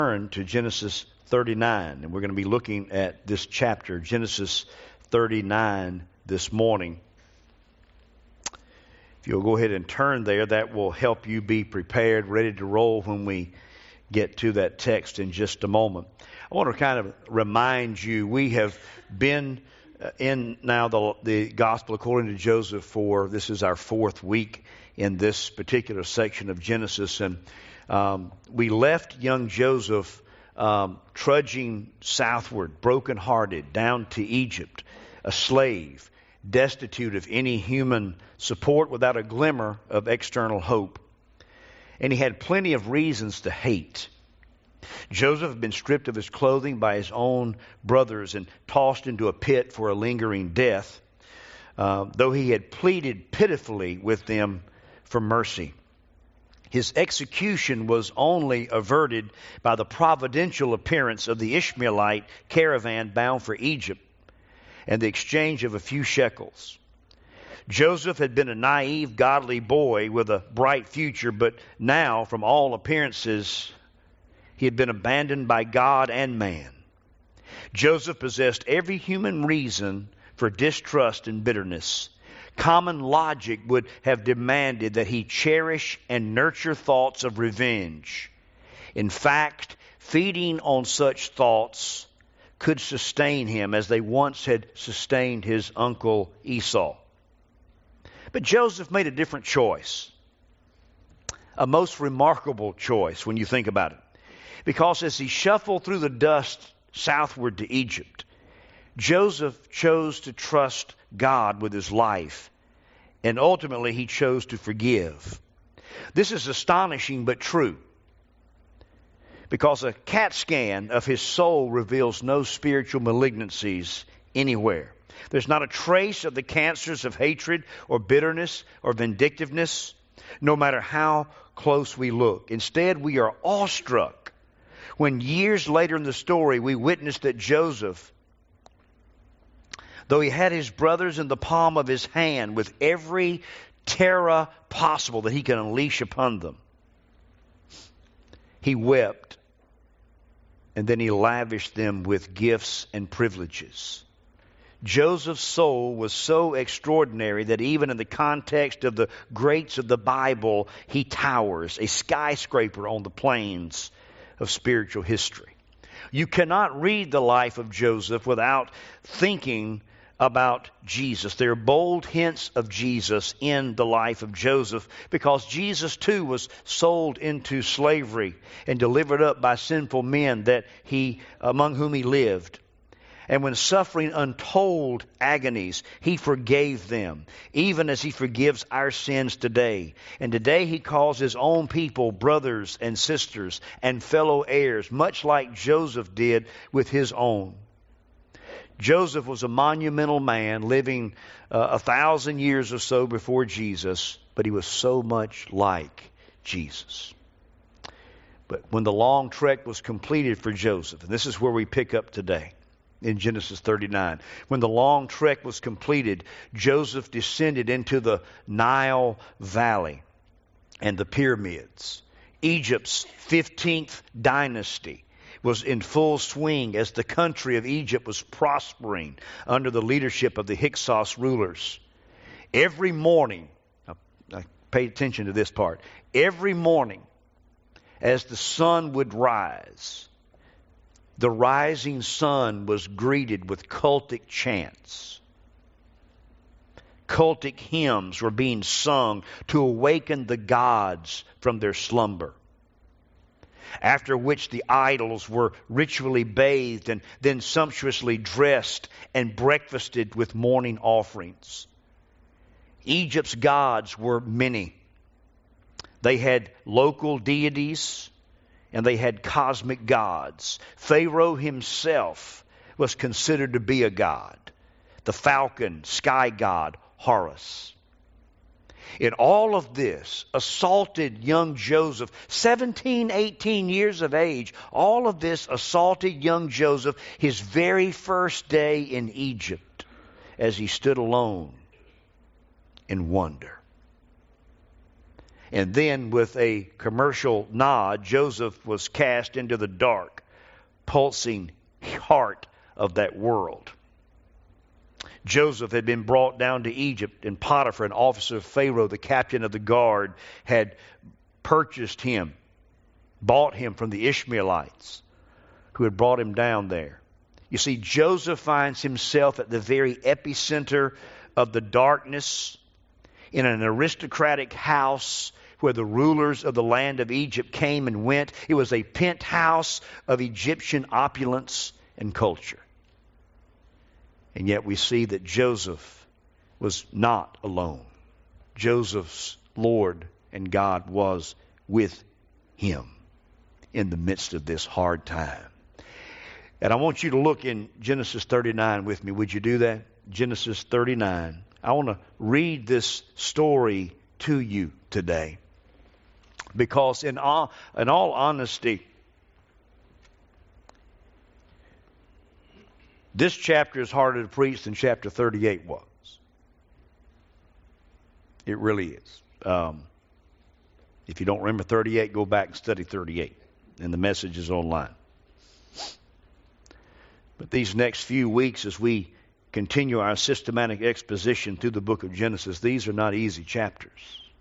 Turn to Genesis 39, and we're going to be looking at this chapter, Genesis 39, this morning. If you'll go ahead and turn there, that will help you be prepared, ready to roll when we get to that text in just a moment. I want to kind of remind you, we have been in now the Gospel according to Joseph this is our fourth week in this particular section of Genesis, and we left young Joseph trudging southward, brokenhearted, down to Egypt, a slave, destitute of any human support, without a glimmer of external hope. And he had plenty of reasons to hate. Joseph had been stripped of his clothing by his own brothers and tossed into a pit for a lingering death, though he had pleaded pitifully with them for mercy. His execution was only averted by the providential appearance of the Ishmaelite caravan bound for Egypt and the exchange of a few shekels. Joseph had been a naive, godly boy with a bright future, but now, from all appearances, he had been abandoned by God and man. Joseph possessed every human reason for distrust and bitterness. Common logic would have demanded that he cherish and nurture thoughts of revenge. In fact, feeding on such thoughts could sustain him as they once had sustained his uncle Esau. But Joseph made a different choice, a most remarkable choice when you think about it. Because as he shuffled through the dust southward to Egypt, Joseph chose to trust God with his life, and ultimately he chose to forgive. This is astonishing but true, because a CAT scan of his soul reveals no spiritual malignancies anywhere. There's not a trace of the cancers of hatred or bitterness or vindictiveness, no matter how close we look. Instead, we are awestruck when years later in the story we witness that Joseph, though he had his brothers in the palm of his hand with every terror possible that he could unleash upon them, he wept, and then he lavished them with gifts and privileges. Joseph's soul was so extraordinary that even in the context of the greats of the Bible, he towers, a skyscraper on the plains of spiritual history. You cannot read the life of Joseph without thinking about Jesus. There are bold hints of Jesus in the life of Joseph, because Jesus too was sold into slavery and delivered up by sinful men among whom he lived. And when suffering untold agonies, he forgave them, even as he forgives our sins today. And today he calls his own people brothers and sisters and fellow heirs, much like Joseph did with his own. Joseph was a monumental man living 1,000 years or so before Jesus, but he was so much like Jesus. But when the long trek was completed for Joseph, and this is where we pick up today, in Genesis 39. When the long trek was completed, Joseph descended into the Nile Valley and the pyramids. Egypt's 15th dynasty was in full swing as the country of Egypt was prospering under the leadership of the Hyksos rulers. Every morning, I pay attention to this part, every morning as the sun would rise, the rising sun was greeted with cultic chants. Cultic hymns were being sung to awaken the gods from their slumber. After which the idols were ritually bathed and then sumptuously dressed and breakfasted with morning offerings. Egypt's gods were many. They had local deities, and they had cosmic gods. Pharaoh himself was considered to be a god. The falcon, sky god, Horus. In all of this, assaulted young Joseph, 17, 18 years of age, all of this assaulted young Joseph his very first day in Egypt as he stood alone in wonder. And then with a commercial nod, Joseph was cast into the dark, pulsing heart of that world. Joseph had been brought down to Egypt, and Potiphar, an officer of Pharaoh, the captain of the guard, had purchased him, bought him from the Ishmaelites who had brought him down there. You see, Joseph finds himself at the very epicenter of the darkness in an aristocratic house where the rulers of the land of Egypt came and went. It was a penthouse of Egyptian opulence and culture. And yet we see that Joseph was not alone. Joseph's Lord and God was with him in the midst of this hard time. And I want you to look in Genesis 39 with me. Would you do that? Genesis 39. I want to read this story to you today. Because in all honesty, this chapter is harder to preach than chapter 38 was. It really is. If you don't remember 38, go back and study 38. And the message is online. But these next few weeks, as we continue our systematic exposition through the book of Genesis, these are not easy chapters.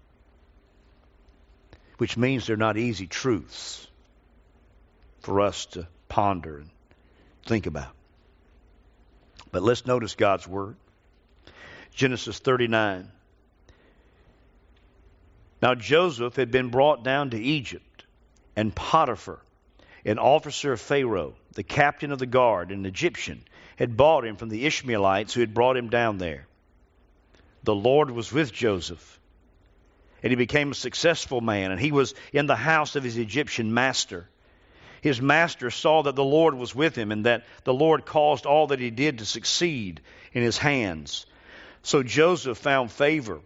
Which means they're not easy truths for us to ponder and think about. But let's notice God's word. Genesis 39. Now Joseph had been brought down to Egypt, and Potiphar, an officer of Pharaoh, the captain of the guard, an Egyptian, had bought him from the Ishmaelites who had brought him down there. The Lord was with Joseph, and he became a successful man, and he was in the house of his Egyptian master. His master saw that the Lord was with him, and that the Lord caused all that he did to succeed in his hands. So Joseph found favor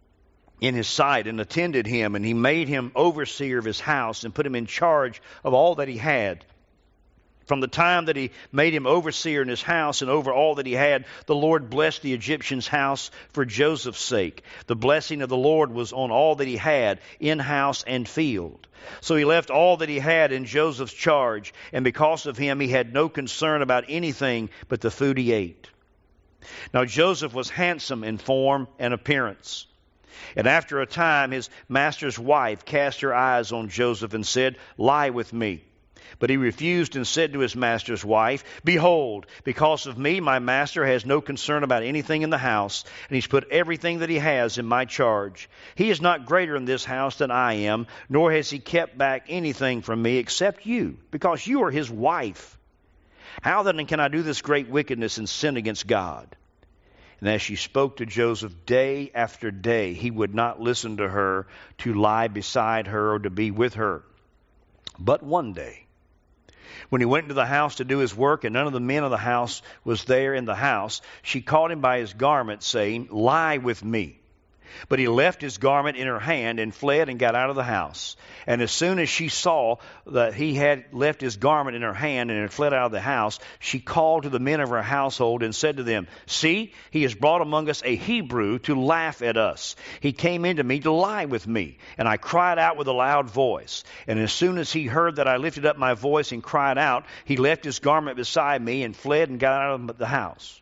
in his sight and attended him, and he made him overseer of his house and put him in charge of all that he had. From the time that he made him overseer in his house and over all that he had, the Lord blessed the Egyptian's house for Joseph's sake. The blessing of the Lord was on all that he had, in house and field. So he left all that he had in Joseph's charge, and because of him he had no concern about anything but the food he ate. Now Joseph was handsome in form and appearance. And after a time his master's wife cast her eyes on Joseph and said, "Lie with me." But he refused and said to his master's wife, "Behold, because of me my master has no concern about anything in the house, and he's put everything that he has in my charge. He is not greater in this house than I am, nor has he kept back anything from me except you, because you are his wife. How then can I do this great wickedness and sin against God?" And as she spoke to Joseph day after day, he would not listen to her to lie beside her or to be with her. But one day, when he went into the house to do his work, and none of the men of the house was there in the house, she caught him by his garment, saying, "Lie with me." But he left his garment in her hand and fled and got out of the house. And as soon as she saw that he had left his garment in her hand and had fled out of the house, she called to the men of her household and said to them, "See, he has brought among us a Hebrew to laugh at us. He came into me to lie with me, and I cried out with a loud voice. And as soon as he heard that I lifted up my voice and cried out, he left his garment beside me and fled and got out of the house."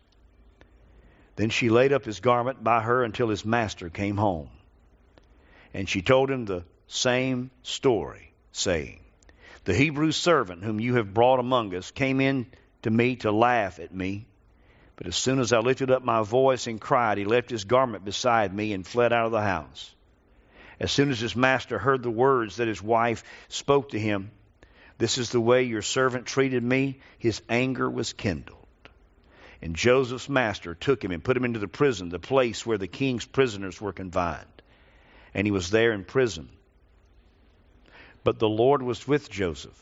Then she laid up his garment by her until his master came home. And she told him the same story, saying, "The Hebrew servant whom you have brought among us came in to me to laugh at me. But as soon as I lifted up my voice and cried, he left his garment beside me and fled out of the house." As soon as his master heard the words that his wife spoke to him, "This is the way your servant treated me," his anger was kindled. And Joseph's master took him and put him into the prison, the place where the king's prisoners were confined. And he was there in prison. But the Lord was with Joseph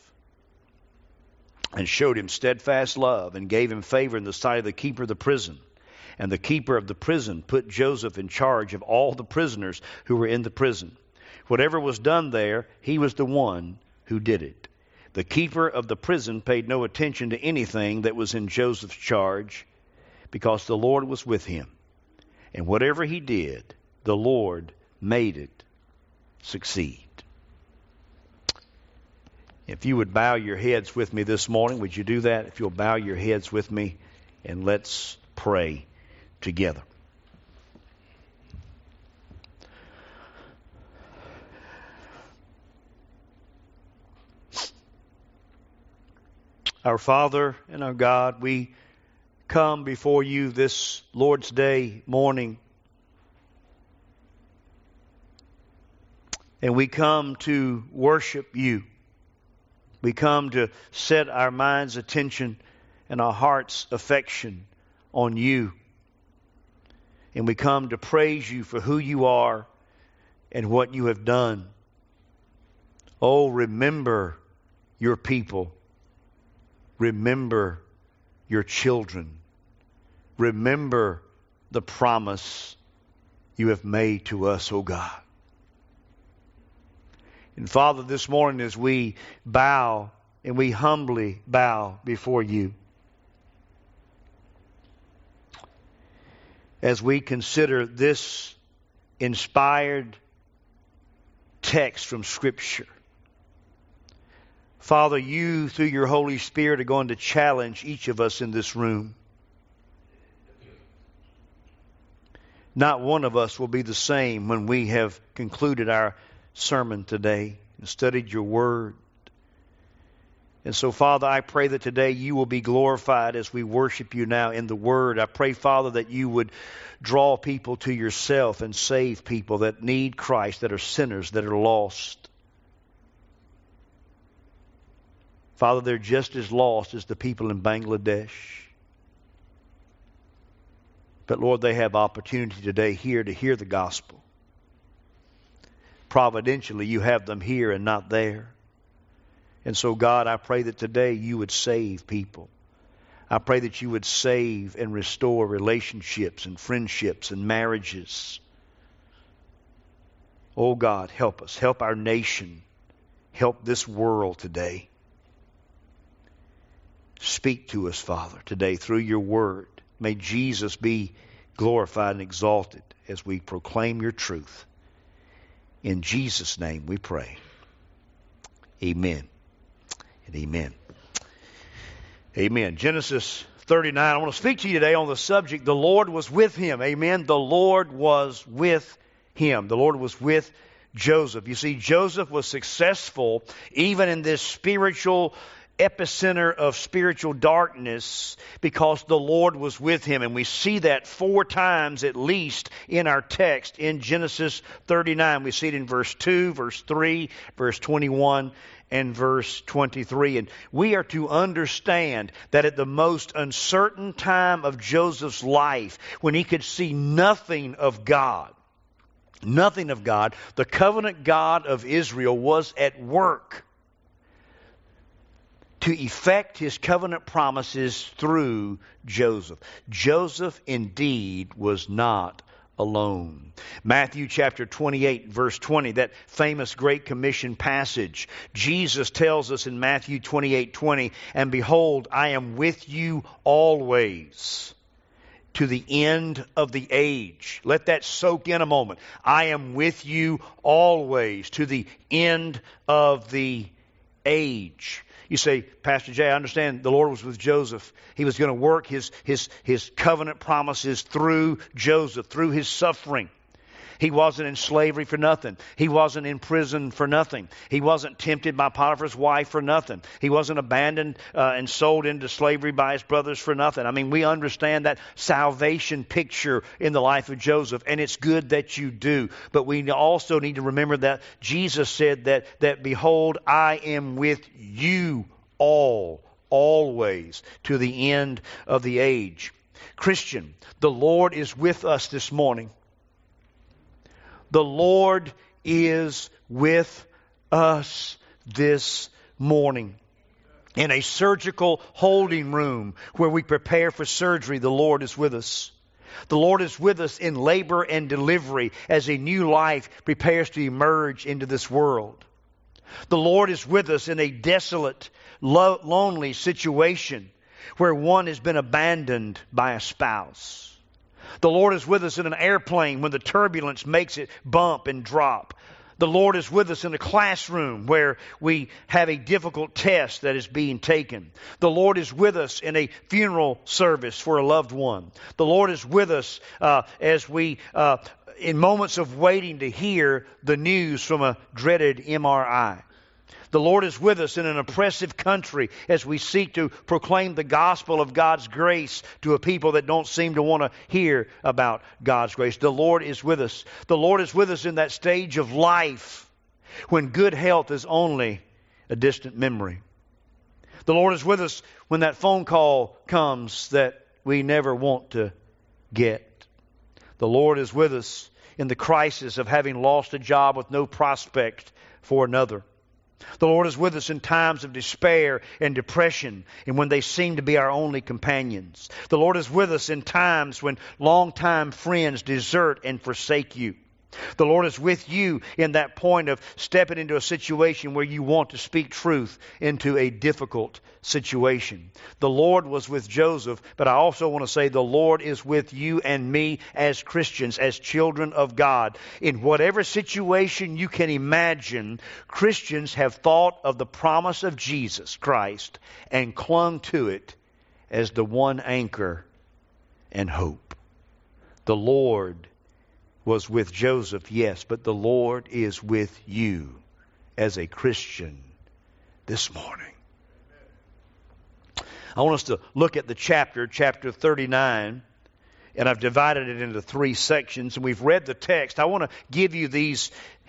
and showed him steadfast love and gave him favor in the sight of the keeper of the prison. And the keeper of the prison put Joseph in charge of all the prisoners who were in the prison. Whatever was done there, he was the one who did it. The keeper of the prison paid no attention to anything that was in Joseph's charge, because the Lord was with him. And whatever he did, the Lord made it succeed. If you would bow your heads with me this morning, would you do that? If you'll bow your heads with me, and let's pray together. Our Father and our God, we come before you this Lord's Day morning, and we come to worship you. We come to set our mind's attention and our heart's affection on you. And we come to praise you for who you are and what you have done. Oh, remember your people. Remember your children. Remember the promise you have made to us, oh God. And Father, this morning as we bow and we humbly bow before you, as we consider this inspired text from Scripture, Father, you through your Holy Spirit are going to challenge each of us in this room. Not one of us will be the same when we have concluded our sermon today and studied your word. And so, Father, I pray that today you will be glorified as we worship you now in the word. I pray, Father, that you would draw people to yourself and save people that need Christ, that are sinners, that are lost. Father, they're just as lost as the people in Bangladesh. But Lord, they have opportunity today here to hear the gospel. Providentially, you have them here and not there. And so, God, I pray that today you would save people. I pray that you would save and restore relationships and friendships and marriages. Oh, God, help us. Help our nation. Help this world today. Speak to us, Father, today through your word. May Jesus be glorified and exalted as we proclaim your truth. In Jesus' name we pray. Amen and amen. Amen. Genesis 39. I want to speak to you today on the subject, the Lord was with him. Amen. The Lord was with him. The Lord was with Joseph. You see, Joseph was successful even in this spiritual epicenter of spiritual darkness because the Lord was with him. And we see that 4 times at least in our text in Genesis 39. We see it in verse 2, verse 3, verse 21, and verse 23. And we are to understand that at the most uncertain time of Joseph's life, when he could see nothing of God, the covenant God of Israel was at work to effect his covenant promises through Joseph. Joseph indeed was not alone. Matthew chapter 28, verse 20, that famous Great Commission passage. Jesus tells us in Matthew 28:20, "And behold, I am with you always to the end of the age." Let that soak in a moment. I am with you always to the end of the age. You say, Pastor Jay, I understand the Lord was with Joseph. He was going to work his covenant promises through Joseph, through his suffering. He wasn't in slavery for nothing. He wasn't in prison for nothing. He wasn't tempted by Potiphar's wife for nothing. He wasn't abandoned and sold into slavery by his brothers for nothing. I mean, we understand that salvation picture in the life of Joseph, and it's good that you do. But we also need to remember that Jesus said that behold, I am with you always, to the end of the age. Christian, the Lord is with us this morning. The Lord is with us this morning. In a surgical holding room where we prepare for surgery, the Lord is with us. The Lord is with us in labor and delivery as a new life prepares to emerge into this world. The Lord is with us in a desolate, lonely situation where one has been abandoned by a spouse. The Lord is with us in an airplane when the turbulence makes it bump and drop. The Lord is with us in a classroom where we have a difficult test that is being taken. The Lord is with us in a funeral service for a loved one. The Lord is with us as we, in moments of waiting to hear the news from a dreaded MRI. The Lord is with us in an oppressive country as we seek to proclaim the gospel of God's grace to a people that don't seem to want to hear about God's grace. The Lord is with us. The Lord is with us in that stage of life when good health is only a distant memory. The Lord is with us when that phone call comes that we never want to get. The Lord is with us in the crisis of having lost a job with no prospect for another. The Lord is with us in times of despair and depression and when they seem to be our only companions. The Lord is with us in times when longtime friends desert and forsake you. The Lord is with you in that point of stepping into a situation where you want to speak truth into a difficult situation. The Lord was with Joseph, but I also want to say the Lord is with you and me as Christians, as children of God. In whatever situation you can imagine, Christians have thought of the promise of Jesus Christ and clung to it as the one anchor and hope. The Lord was with Joseph, yes, but the Lord is with you as a Christian this morning. I want us to look at the chapter 39, and I've divided it into 3 sections, and we've read the text. I want to give you these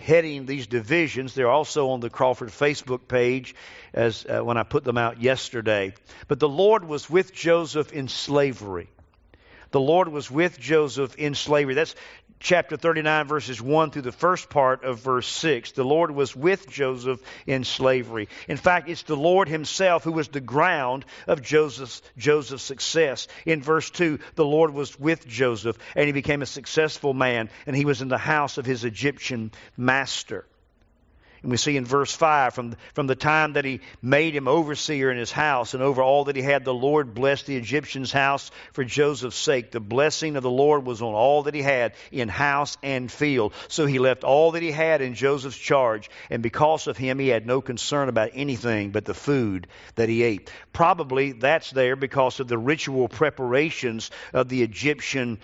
divisions. They're also on the Crawford Facebook page as when I put them out yesterday. But the Lord was with Joseph in slavery. The Lord was with Joseph in slavery. That's chapter 39, verses 1 through the first part of verse 6. The Lord was with Joseph in slavery. In fact, it's the Lord himself who was the ground of Joseph's success. In verse 2, the Lord was with Joseph, and he became a successful man, and he was in the house of his Egyptian master. And we see in verse 5, from the time that he made him overseer in his house and over all that he had, the Lord blessed the Egyptian's house for Joseph's sake. The blessing of the Lord was on all that he had in house and field. So he left all that he had in Joseph's charge. And because of him, he had no concern about anything but the food that he ate. Probably that's there because of the ritual preparations of the Egyptians'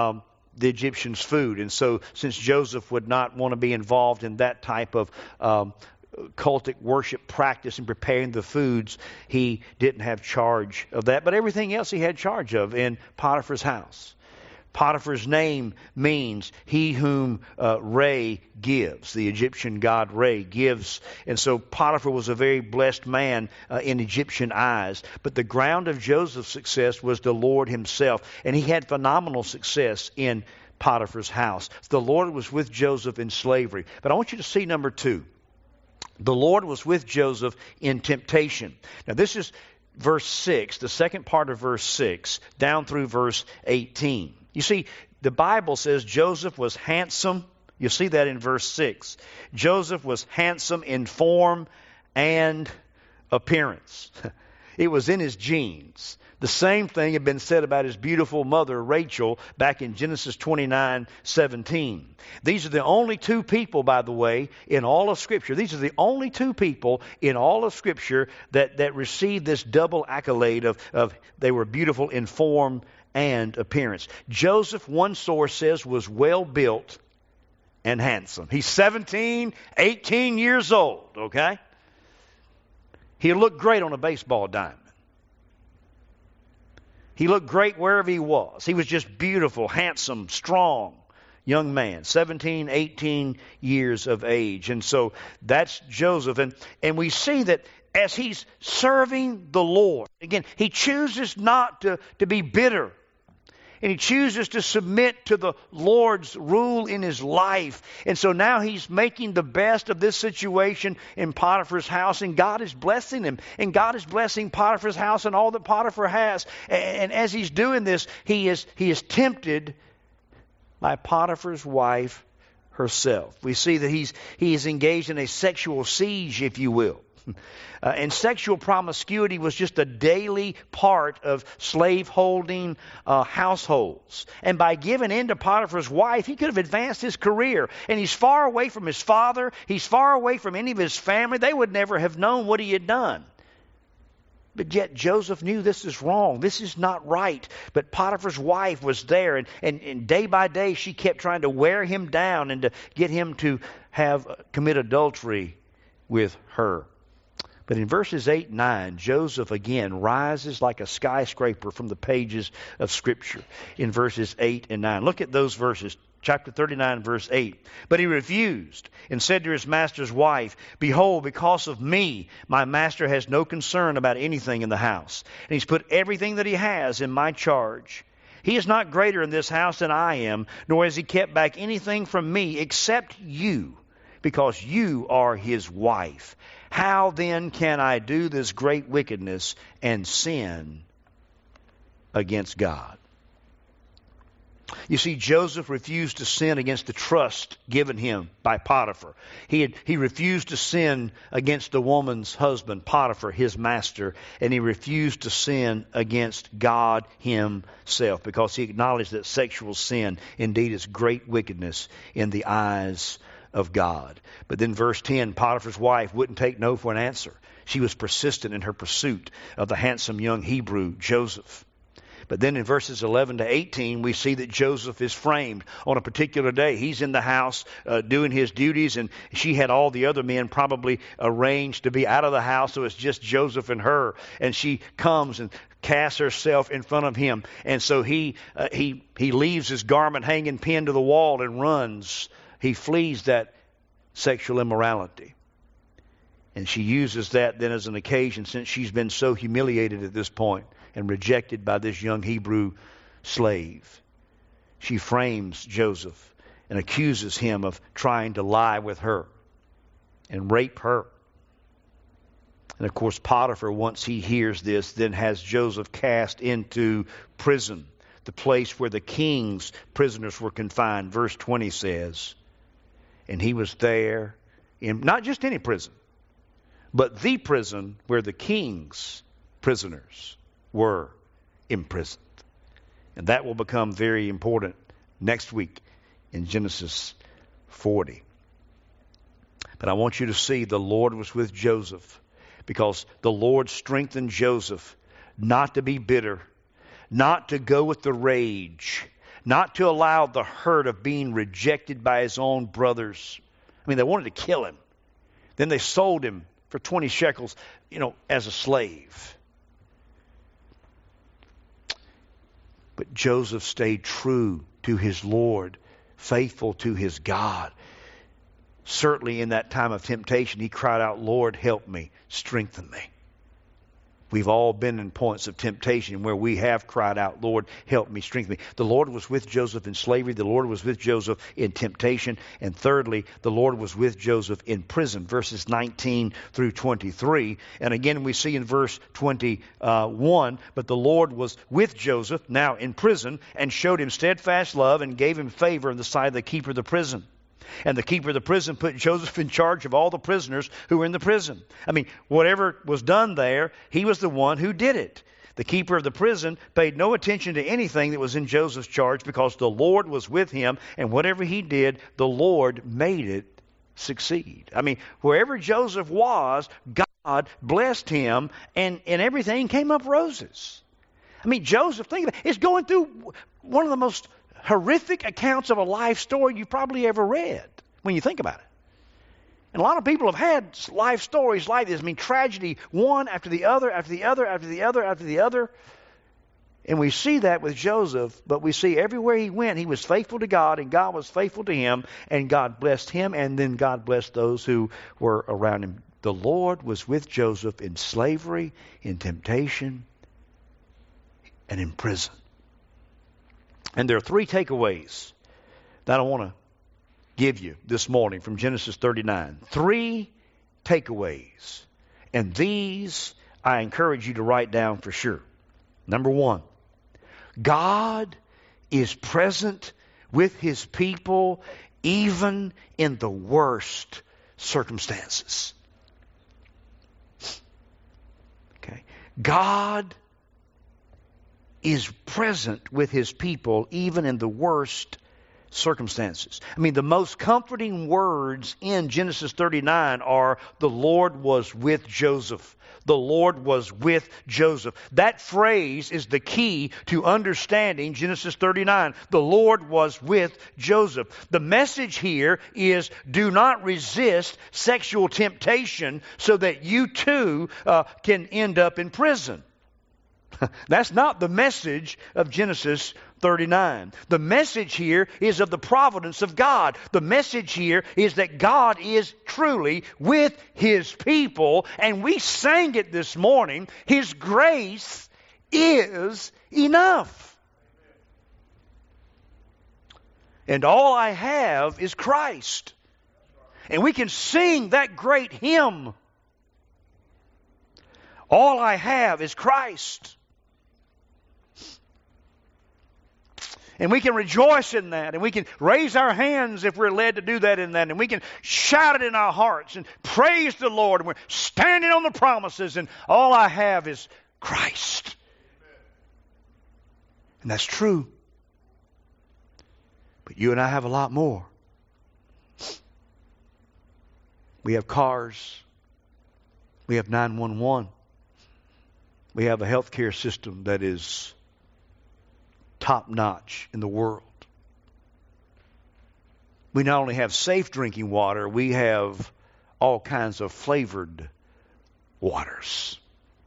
food. And so since Joseph would not want to be involved in that type of cultic worship practice and preparing the foods, he didn't have charge of that. But everything else he had charge of in Potiphar's house. Potiphar's name means he whom Re gives. The Egyptian god Re gives. And so Potiphar was a very blessed man in Egyptian eyes. But the ground of Joseph's success was the Lord himself. And he had phenomenal success in Potiphar's house. The Lord was with Joseph in slavery. But I want you to see number 2. The Lord was with Joseph in temptation. Now this is verse 6, the second part of verse 6, down through verse 18. You see, the Bible says Joseph was handsome. You see that in verse 6. Joseph was handsome in form and appearance. It was in his genes. The same thing had been said about his beautiful mother, Rachel, back in Genesis 29:17. These are the only 2 people, by the way, in all of Scripture. These are the only 2 people in all of Scripture that received this double accolade of they were beautiful in form and appearance. Joseph, one source says, was well built and handsome. He's 17, 18 years old, okay? He looked great on a baseball diamond. He looked great wherever he was. He was just beautiful, handsome, strong young man, 17, 18 years of age. And so that's Joseph. And we see that as he's serving the Lord, again, he chooses not to be bitter. And he chooses to submit to the Lord's rule in his life. And so now he's making the best of this situation in Potiphar's house. And God is blessing him. And God is blessing Potiphar's house and all that Potiphar has. And as he's doing this, he is tempted by Potiphar's wife herself. We see that he is engaged in a sexual siege, if you will. And sexual promiscuity was just a daily part of slave-holding households. And by giving in to Potiphar's wife, he could have advanced his career. And he's far away from his father. He's far away from any of his family. They would never have known what he had done. But yet Joseph knew this is wrong. This is not right. But Potiphar's wife was there. And day by day she kept trying to wear him down and to get him to commit adultery with her. But in verses 8 and 9, Joseph again rises like a skyscraper from the pages of Scripture in verses 8 and 9. Look at those verses. Chapter 39, verse 8. But he refused and said to his master's wife, Behold, because of me, my master has no concern about anything in the house. And he's put everything that he has in my charge. He is not greater in this house than I am, nor has he kept back anything from me except you, because you are his wife. How then can I do this great wickedness and sin against God? You see, Joseph refused to sin against the trust given him by Potiphar. He refused to sin against the woman's husband, Potiphar, his master, and he refused to sin against God himself because he acknowledged that sexual sin indeed is great wickedness in the eyes of God. But then verse 10, Potiphar's wife wouldn't take no for an answer. She was persistent in her pursuit of the handsome young Hebrew, Joseph. But then in verses 11 to 18, we see that Joseph is framed on a particular day. He's in the house doing his duties, and she had all the other men probably arranged to be out of the house, so it's just Joseph and her. And she comes and casts herself in front of him. And so he leaves his garment hanging pinned to the wall and runs. He flees that sexual immorality. And she uses that then as an occasion, since she's been so humiliated at this point and rejected by this young Hebrew slave. She frames Joseph and accuses him of trying to lie with her and rape her. And of course, Potiphar, once he hears this, then has Joseph cast into prison, the place where the king's prisoners were confined. Verse 20 says, and he was there in not just any prison, but the prison where the king's prisoners were imprisoned. And that will become very important next week in Genesis 40. But I want you to see the Lord was with Joseph, because the Lord strengthened Joseph not to be bitter, not to go with the rage, not to allow the hurt of being rejected by his own brothers. I mean, they wanted to kill him. Then they sold him for 20 shekels, as a slave. But Joseph stayed true to his Lord, faithful to his God. Certainly in that time of temptation, he cried out, Lord, help me, strengthen me. We've all been in points of temptation where we have cried out, Lord, help me, strengthen me. The Lord was with Joseph in slavery. The Lord was with Joseph in temptation. And thirdly, the Lord was with Joseph in prison, verses 19 through 23. And again, we see in verse 21, but the Lord was with Joseph, now in prison, and showed him steadfast love and gave him favor in the sight of the keeper of the prison. And the keeper of the prison put Joseph in charge of all the prisoners who were in the prison. I mean, whatever was done there, he was the one who did it. The keeper of the prison paid no attention to anything that was in Joseph's charge because the Lord was with him, and whatever he did, the Lord made it succeed. I mean, wherever Joseph was, God blessed him, and everything came up roses. I mean, Joseph, think about it, is going through one of the most horrific accounts of a life story you've probably ever read when you think about it. And a lot of people have had life stories like this. I mean, tragedy, one after the other, after the other, after the other, after the other. And we see that with Joseph, but we see everywhere he went, he was faithful to God, and God was faithful to him, and God blessed him, and then God blessed those who were around him. The Lord was with Joseph in slavery, in temptation, and in prison. And there are three takeaways that I want to give you this morning from Genesis 39. Three takeaways. And these I encourage you to write down for sure. Number one, God is present with his people even in the worst circumstances. God is present with His people even in the worst circumstances. I mean, the most comforting words in Genesis 39 are, the Lord was with Joseph. The Lord was with Joseph. That phrase is the key to understanding Genesis 39. The Lord was with Joseph. The message here is, do not resist sexual temptation so that you too can end up in prison. That's not the message of Genesis 39. The message here is of the providence of God. The message here is that God is truly with His people, and we sang it this morning. His grace is enough. And all I have is Christ. And we can sing that great hymn. All I have is Christ. And we can rejoice in that, and we can raise our hands if we're led to do that in that, and we can shout it in our hearts and praise the Lord, and we're standing on the promises, and all I have is Christ. And that's true. But you and I have a lot more. We have cars. We have 911. We have a healthcare system that is top-notch in the world. We not only have safe drinking water, we have all kinds of flavored waters.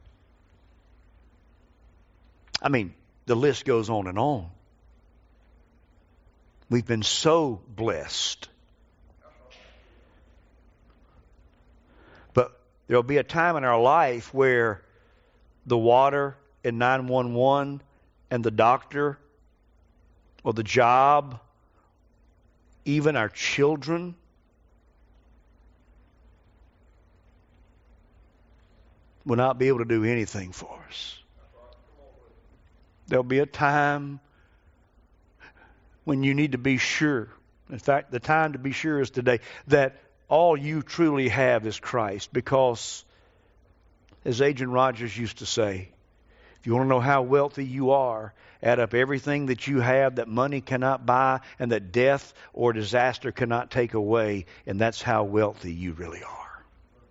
I mean, the list goes on and on. We've been so blessed. But there'll be a time in our life where the water in 911 and the doctor or the job, even our children, will not be able to do anything for us. There'll be a time when you need to be sure. In fact, the time to be sure is today, that all you truly have is Christ. Because, as Adrian Rogers used to say, if you want to know how wealthy you are, add up everything that you have that money cannot buy and that death or disaster cannot take away, and that's how wealthy you really are.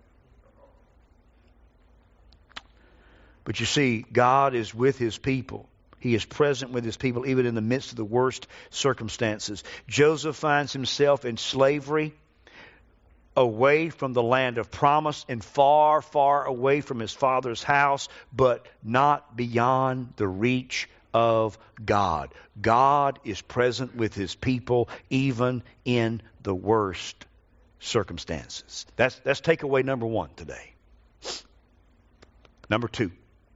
But you see, God is with His people. He is present with His people even in the midst of the worst circumstances. Joseph finds himself in slavery, away from the land of promise and far, far away from his father's house, but not beyond the reach of God. God is present with His people even in the worst circumstances. That's takeaway number one today. Number two,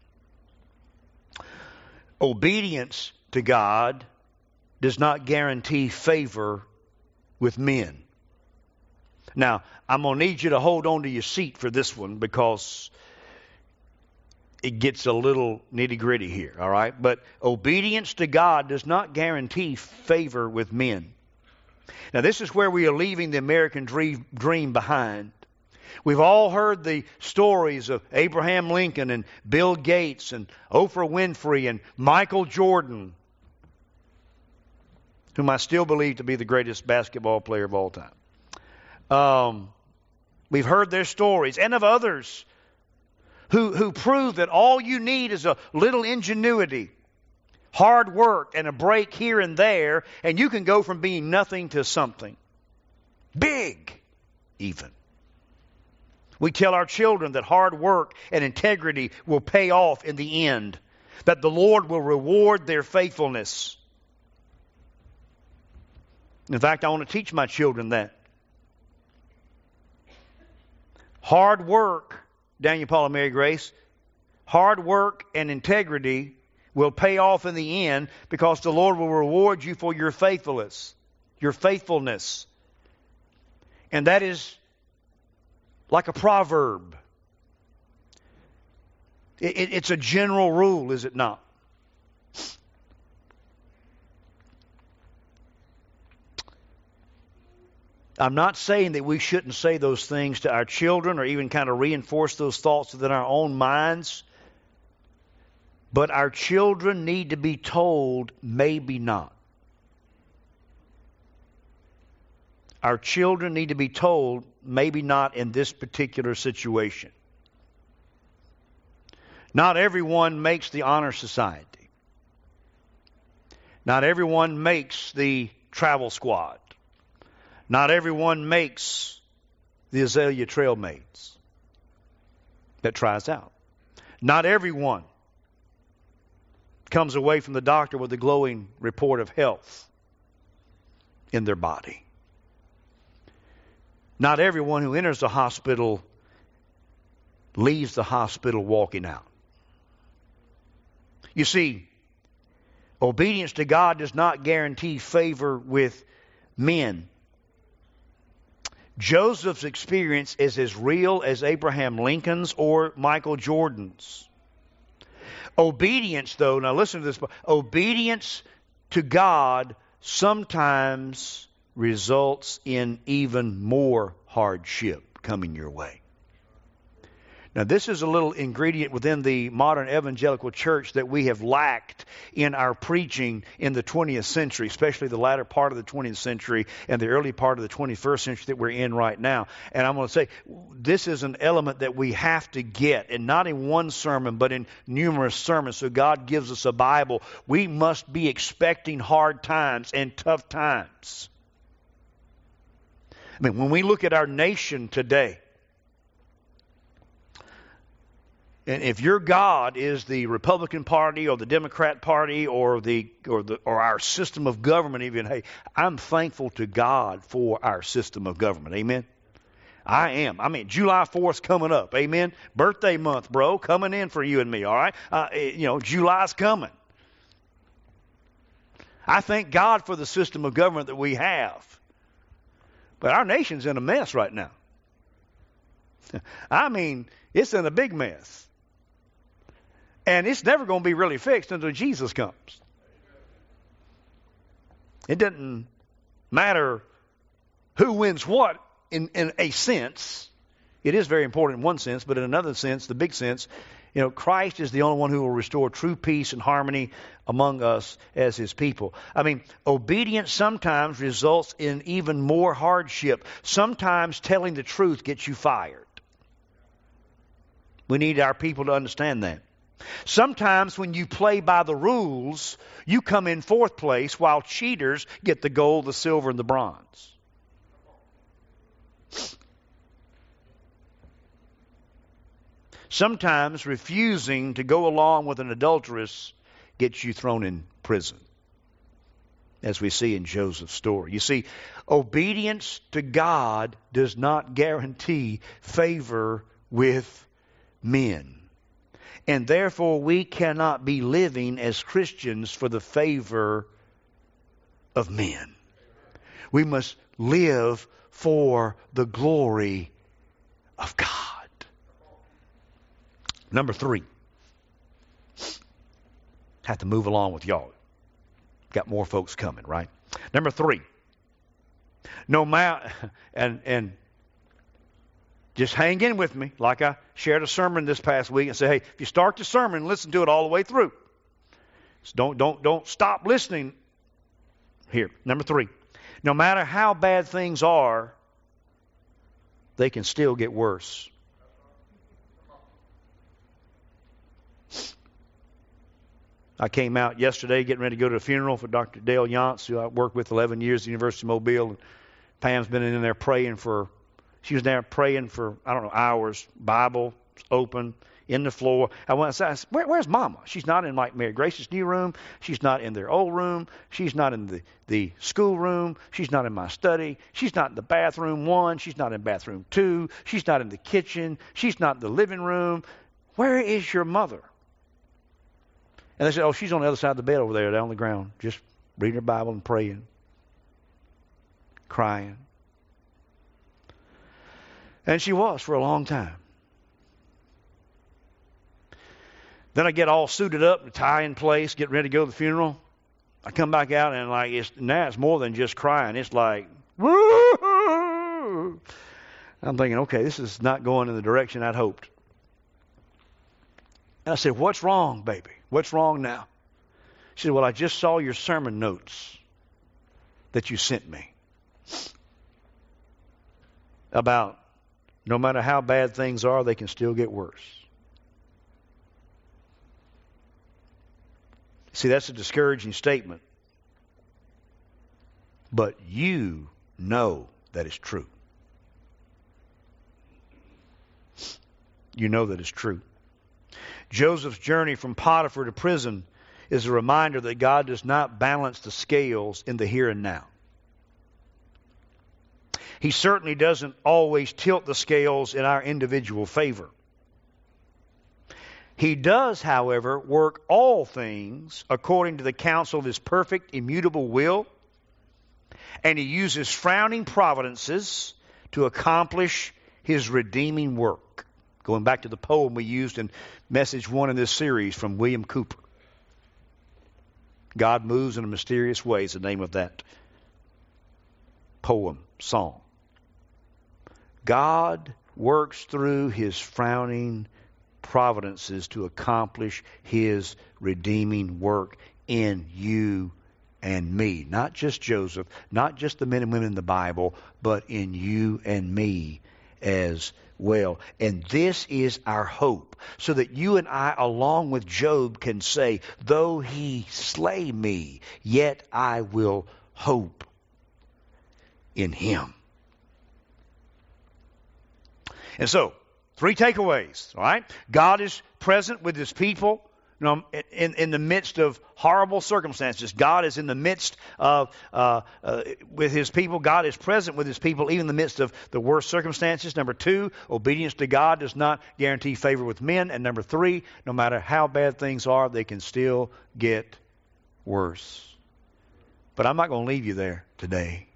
obedience to God does not guarantee favor with men. Now, I'm going to need you to hold on to your seat for this one because it gets a little nitty-gritty here, all right? But obedience to God does not guarantee favor with men. Now, this is where we are leaving the American dream behind. We've all heard the stories of Abraham Lincoln and Bill Gates and Oprah Winfrey and Michael Jordan, whom I still believe to be the greatest basketball player of all time. We've heard their stories, and of others who prove that all you need is a little ingenuity, hard work, and a break here and there, and you can go from being nothing to something big, even. We tell our children that hard work and integrity will pay off in the end, that the Lord will reward their faithfulness. In fact, I want to teach my children that. Hard work, Daniel, Paul, and Mary Grace, hard work and integrity will pay off in the end because the Lord will reward you for your faithfulness. Your faithfulness. And that is like a proverb. It's a general rule, is it not? I'm not saying that we shouldn't say those things to our children or even kind of reinforce those thoughts within our own minds. But our children need to be told, maybe not. Our children need to be told, maybe not in this particular situation. Not everyone makes the honor society. Not everyone makes the travel squad. Not everyone makes the Azalea Trailmates that tries out. Not everyone comes away from the doctor with a glowing report of health in their body. Not everyone who enters the hospital leaves the hospital walking out. You see, obedience to God does not guarantee favor with men. Joseph's experience is as real as Abraham Lincoln's or Michael Jordan's. Obedience, though, now listen to this, obedience to God sometimes results in even more hardship coming your way. Now, this is a little ingredient within the modern evangelical church that we have lacked in our preaching in the 20th century, especially the latter part of the 20th century and the early part of the 21st century that we're in right now. And I'm going to say this is an element that we have to get, and not in one sermon, but in numerous sermons. So God gives us a Bible. We must be expecting hard times and tough times. I mean, when we look at our nation today, and if your God is the Republican Party or the Democrat Party or our system of government, even, hey, I'm thankful to God for our system of government. Amen. I am. I mean, July 4th's coming up. Amen. Birthday month, bro, coming in for you and me. All right. July's coming. I thank God for the system of government that we have. But our nation's in a mess right now. I mean, it's in a big mess. And it's never going to be really fixed until Jesus comes. It doesn't matter who wins what in a sense. It is very important in one sense, but in another sense, the big sense, Christ is the only one who will restore true peace and harmony among us as His people. I mean, obedience sometimes results in even more hardship. Sometimes telling the truth gets you fired. We need our people to understand that. Sometimes when you play by the rules, you come in fourth place while cheaters get the gold, the silver, and the bronze. Sometimes refusing to go along with an adulteress gets you thrown in prison, as we see in Joseph's story. You see, obedience to God does not guarantee favor with men. And therefore, we cannot be living as Christians for the favor of men. We must live for the glory of God. Number 3. Have to move along with y'all. Got more folks coming, right? Number 3. No matter, and just hang in with me, like I shared a sermon this past week and say, hey, if you start the sermon, listen to it all the way through. So don't stop listening here. Number 3. No matter how bad things are, they can still get worse. I came out yesterday getting ready to go to a funeral for Dr. Dale Yance, who I worked with 11 years at the University of Mobile. And Pam's been in there praying for, she was there praying for, hours. Bible open, in the floor. I went and said, where's Mama? She's not in Mary Grace's new room. She's not in their old room. She's not in the school room. She's not in my study. She's not in the bathroom 1. She's not in bathroom 2. She's not in the kitchen. She's not in the living room. Where is your mother? And they said, she's on the other side of the bed over there, down on the ground, just reading her Bible and praying, crying. And she was for a long time. Then I get all suited up, tie in place, get ready to go to the funeral. I come back out and now it's more than just crying. It's like, woo! I'm thinking, okay, this is not going in the direction I'd hoped. And I said, what's wrong, baby? What's wrong now? She said, well, I just saw your sermon notes that you sent me about no matter how bad things are, they can still get worse. See, that's a discouraging statement. But you know that it's true. You know that it's true. Joseph's journey from Potiphar to prison is a reminder that God does not balance the scales in the here and now. He certainly doesn't always tilt the scales in our individual favor. He does, however, work all things according to the counsel of His perfect, immutable will, and He uses frowning providences to accomplish His redeeming work. Going back to the poem we used in message 1 in this series from William Cooper. God moves in a mysterious way is the name of that poem, song. God works through His frowning providences to accomplish His redeeming work in you and me. Not just Joseph, not just the men and women in the Bible, but in you and me as well. And this is our hope, so that you and I, along with Job, can say, though He slay me, yet I will hope in Him. And so, 3 takeaways, all right? God is present with His people. In the midst of horrible circumstances. God is in the midst of, with His people. God is present with His people even in the midst of the worst circumstances. Number 2, obedience to God does not guarantee favor with men. And number 3, no matter how bad things are, they can still get worse. But I'm not going to leave you there today.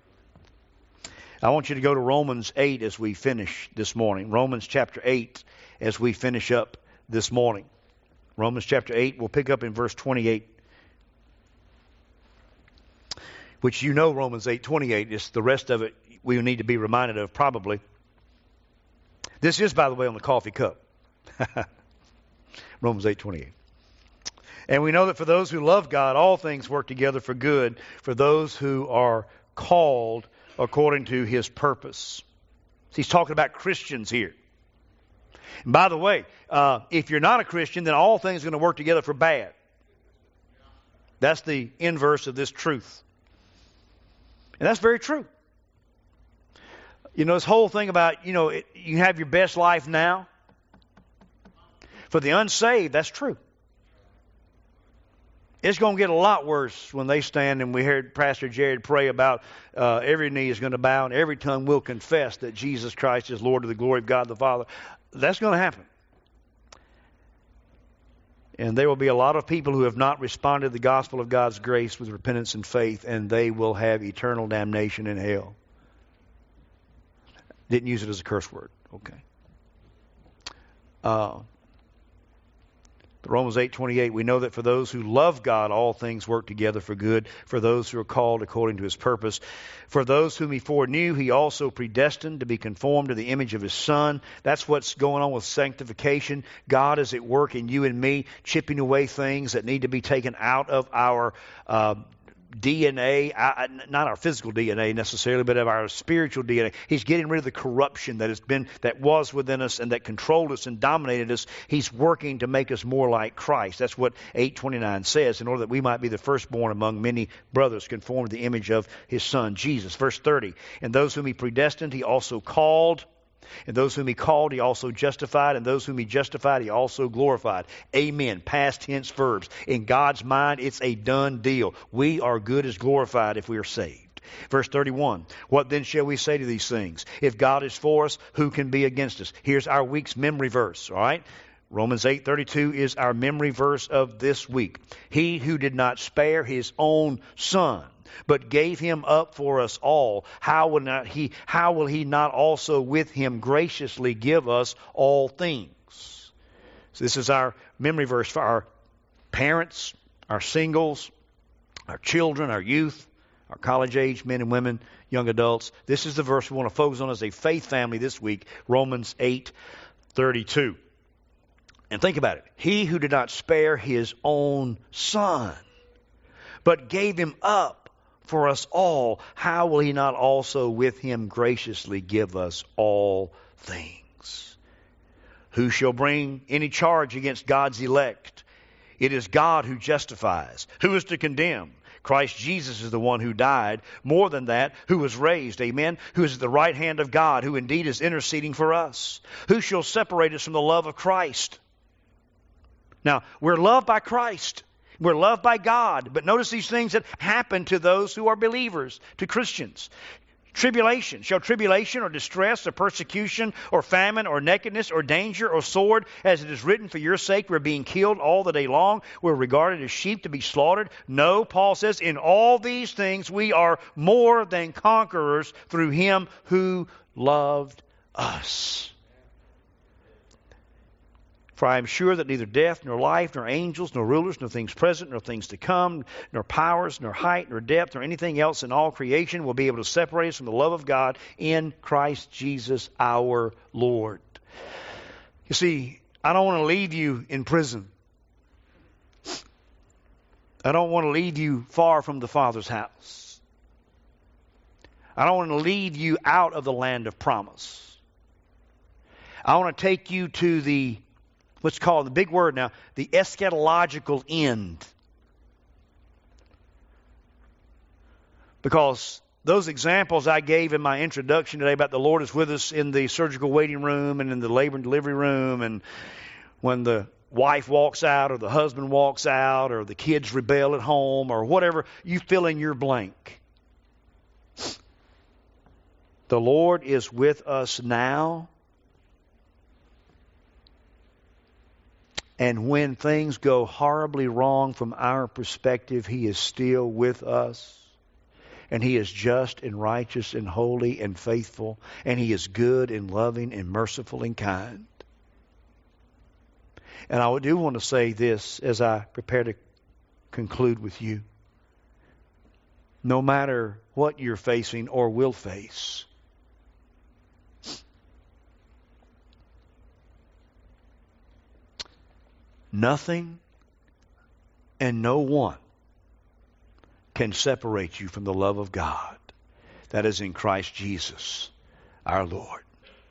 I want you to go to Romans 8 as we finish this morning. Romans chapter 8 as we finish up this morning. Romans chapter 8, we'll pick up in verse 28. Which you know Romans 8:28. It's the rest of it we need to be reminded of probably. This is, by the way, on the coffee cup. Romans 8:28. And we know that for those who love God, all things work together for good, for those who are called according to His purpose. So he's talking about Christians here. And by the way, if you're not a Christian, then all things are going to work together for bad. That's the inverse of this truth. And that's very true. You know, this whole thing about, you have your best life now. For the unsaved, that's true. It's going to get a lot worse when they stand, and we heard Pastor Jared pray about every knee is going to bow and every tongue will confess that Jesus Christ is Lord to the glory of God the Father. That's going to happen. And there will be a lot of people who have not responded to the gospel of God's grace with repentance and faith, and they will have eternal damnation in hell. Didn't use it as a curse word. Okay. Romans 8:28, we know that for those who love God, all things work together for good, for those who are called according to His purpose. For those whom He foreknew, He also predestined to be conformed to the image of His Son. That's what's going on with sanctification. God is at work in you and me, chipping away things that need to be taken out of our DNA, not our physical DNA necessarily, but of our spiritual DNA. He's getting rid of the corruption that was within us and that controlled us and dominated us. He's working to make us more like Christ. That's what 8:29 says, in order that we might be the firstborn among many brothers, conformed to the image of His Son, Jesus. Verse 30, and those whom He predestined, He also called. And those whom He called, He also justified. And those whom He justified, He also glorified. Amen. Past tense verbs. In God's mind, it's a done deal. We are good as glorified if we are saved. Verse 31. What then shall we say to these things? If God is for us, who can be against us? Here's our week's memory verse. All right. Romans 8:32 is our memory verse of this week. He who did not spare His own Son, but gave Him up for us all, how will He not also with Him graciously give us all things? So this is our memory verse for our parents, our singles, our children, our youth, our college-age men and women, young adults. This is the verse we want to focus on as a faith family this week, Romans 8:32. And think about it. He who did not spare his own son, but gave him up for us all, how will he not also with him graciously give us all things? Who shall bring any charge against God's elect? It is God who justifies. Who is to condemn? Christ Jesus is the one who died. More than that, who was raised, amen, who is at the right hand of God, who indeed is interceding for us. Who shall separate us from the love of Christ? Now, we're loved by Christ. We're loved by God. But notice these things that happen to those who are believers, to Christians. Tribulation. Shall tribulation or distress or persecution or famine or nakedness or danger or sword, as it is written, for your sake we're being killed all the day long. We're regarded as sheep to be slaughtered. No, Paul says, in all these things we are more than conquerors through him who loved us. For I am sure that neither death, nor life, nor angels, nor rulers, nor things present, nor things to come, nor powers, nor height, nor depth, nor anything else in all creation will be able to separate us from the love of God in Christ Jesus our Lord. You see, I don't want to leave you in prison. I don't want to leave you far from the Father's house. I don't want to leave you out of the land of promise. I want to take you to the what's called, the big word now, the eschatological end. Because those examples I gave in my introduction today about the Lord is with us in the surgical waiting room and in the labor and delivery room, and when the wife walks out or the husband walks out or the kids rebel at home or whatever, you fill in your blank. The Lord is with us now. And when things go horribly wrong from our perspective, He is still with us. And He is just and righteous and holy and faithful. And He is good and loving and merciful and kind. And I do want to say this as I prepare to conclude with you. No matter what you're facing or will face, nothing and no one can separate you from the love of God that is in Christ Jesus, our Lord.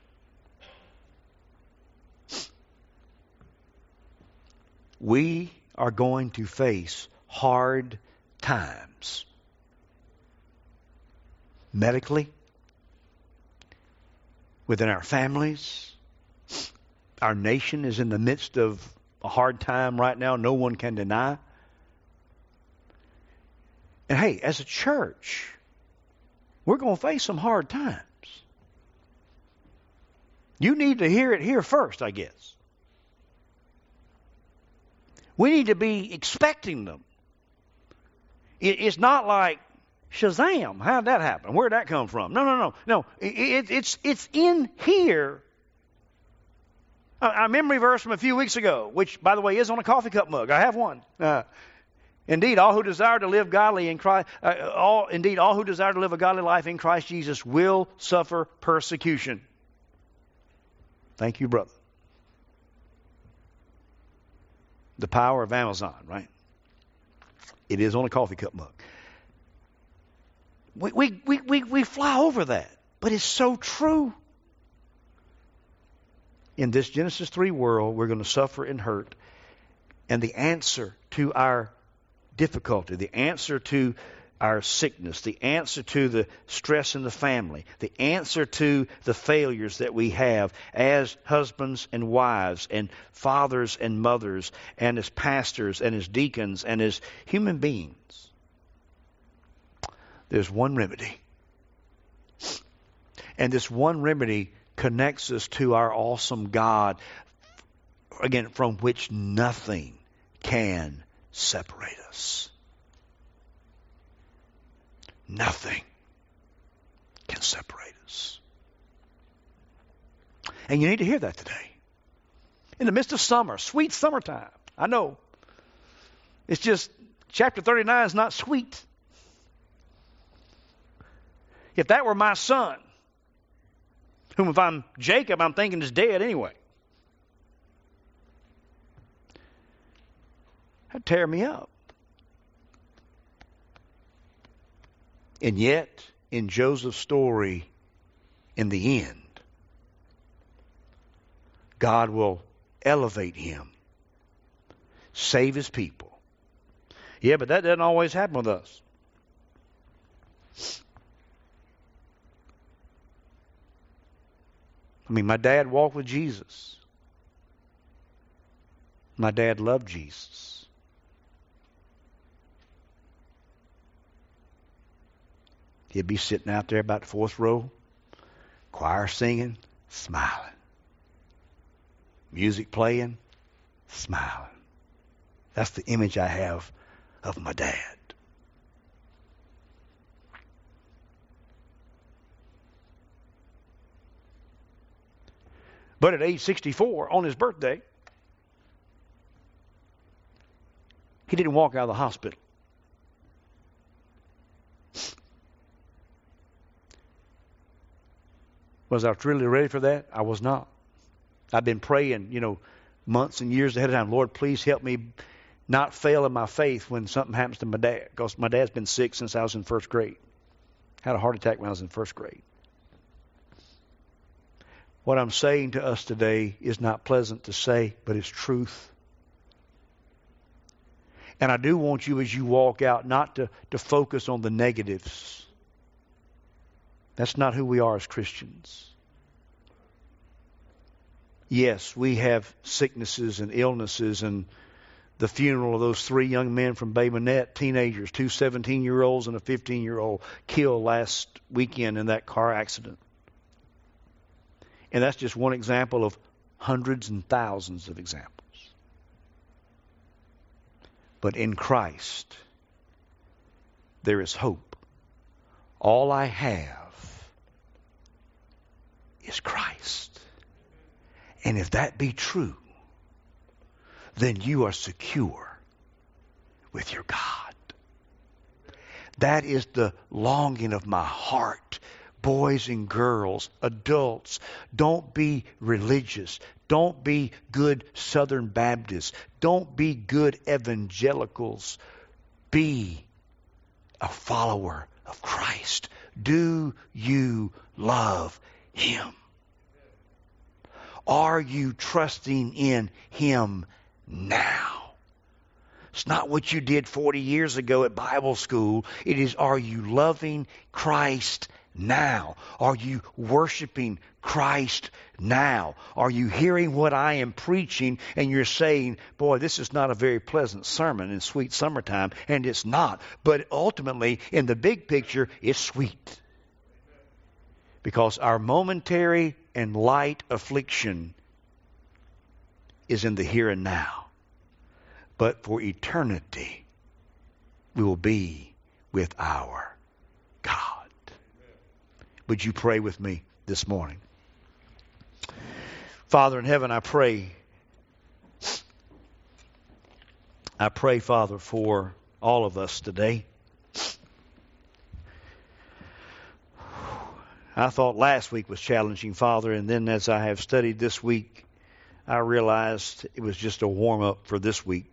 We are going to face hard times. Medically, within our families. Our nation is in the midst of a hard time right now, no one can deny. And hey, as a church, we're going to face some hard times. You need to hear it here first, I guess. We need to be expecting them. It's not like, Shazam, how'd that happen? Where'd that come from? No. It's in here. A memory verse from a few weeks ago, which, by the way, is on a coffee cup mug. I have one. Indeed, all who desire to live godly in Christ, all who desire to live a godly life in Christ Jesus will suffer persecution. Thank you, brother. The power of Amazon, right? It is on a coffee cup mug. We fly over that, but it's so true. In this Genesis 3 world, we're going to suffer and hurt. And the answer to our difficulty, the answer to our sickness, the answer to the stress in the family, the answer to the failures that we have as husbands and wives and fathers and mothers and as pastors and as deacons and as human beings, there's one remedy. And this one remedy connects us to our awesome God, again, from which nothing can separate us. Nothing can separate us. And you need to hear that today. In the midst of summer, sweet summertime. I know. It's just, chapter 39 is not sweet. If that were my son, whom if I'm Jacob, I'm thinking is dead anyway. That'd tear me up. And yet, in Joseph's story, in the end, God will elevate him, save his people. Yeah, but that doesn't always happen with us. I mean, my dad walked with Jesus. My dad loved Jesus. He'd be sitting out there about the fourth row, choir singing, smiling. Music playing, smiling. That's the image I have of my dad. But at age 64, on his birthday, he didn't walk out of the hospital. Was I really ready for that? I was not. I've been praying, months and years ahead of time. Lord, please help me not fail in my faith when something happens to my dad. Because my dad's been sick since I was in first grade. Had a heart attack when I was in first grade. What I'm saying to us today is not pleasant to say, but it's truth. And I do want you, as you walk out, not to focus on the negatives. That's not who we are as Christians. Yes, we have sicknesses and illnesses, and the funeral of those 3 young men from Bay Minette, teenagers, 2 17-year-olds and a 15-year-old, killed last weekend in that car accident. And that's just one example of hundreds and thousands of examples. But in Christ, there is hope. All I have is Christ. And if that be true, then you are secure with your God. That is the longing of my heart. Boys and girls, adults, don't be religious. Don't be good Southern Baptists. Don't be good evangelicals. Be a follower of Christ. Do you love Him? Are you trusting in Him now? It's not what you did 40 years ago at Bible school. It is, are you loving Christ now? Are you worshiping Christ now? Are you hearing what I am preaching and you're saying, boy, this is not a very pleasant sermon in sweet summertime, and it's not. But ultimately, in the big picture, it's sweet. Because our momentary and light affliction is in the here and now. But for eternity, we will be with our God. Would you pray with me this morning? Father in heaven, I pray, Father, for all of us today. I thought last week was challenging, Father, and then as I have studied this week, I realized it was just a warm-up for this week.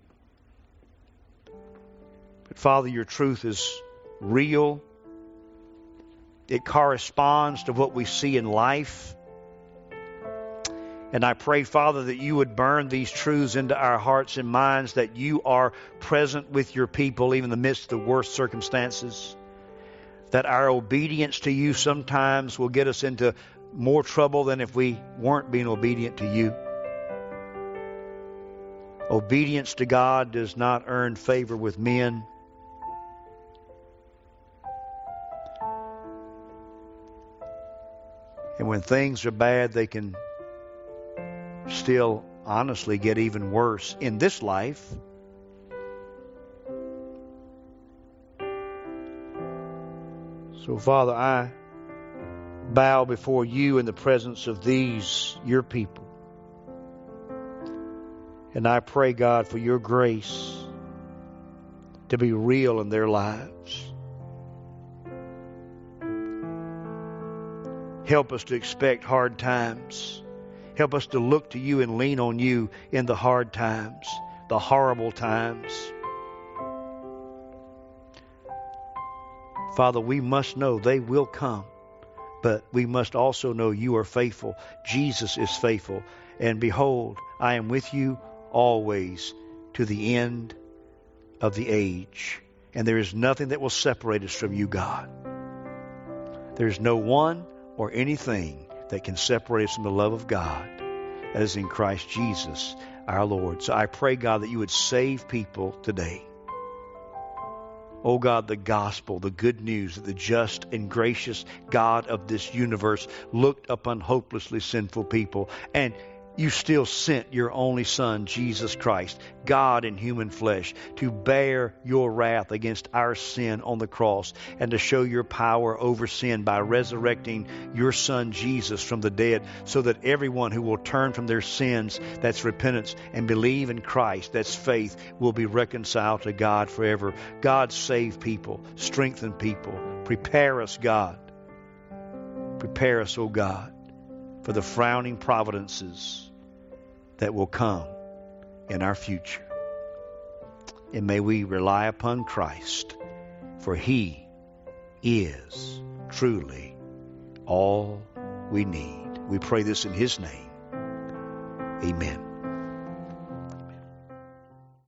But Father, your truth is real. It corresponds to what we see in life. And I pray, Father, that you would burn these truths into our hearts and minds, that you are present with your people even in the midst of the worst circumstances. That our obedience to you sometimes will get us into more trouble than if we weren't being obedient to you. Obedience to God does not earn favor with men. And when things are bad, they can still honestly get even worse in this life. So, Father, I bow before you in the presence of these, your people. And I pray, God, for your grace to be real in their lives. Help us to expect hard times. Help us to look to you and lean on you in the hard times. the horrible times. Father, we must know they will come, but we must also know you are faithful. Jesus is faithful. And behold, I am with you always to the end of the age. And there is nothing that will separate us from you, God. There's no one or anything that can separate us from the love of God that is in Christ Jesus, our Lord. So I pray, God, that you would save people today. Oh God, the gospel, the good news that the just and gracious God of this universe looked upon hopelessly sinful people, and you still sent your only Son, Jesus Christ, God in human flesh, to bear your wrath against our sin on the cross and to show your power over sin by resurrecting your Son, Jesus, from the dead, so that everyone who will turn from their sins, that's repentance, and believe in Christ, that's faith, will be reconciled to God forever. God, save people, strengthen people, prepare us, God. Prepare us, O God, for the frowning providences that will come in our future. And may we rely upon Christ, for He is truly all we need. We pray this in His name. Amen.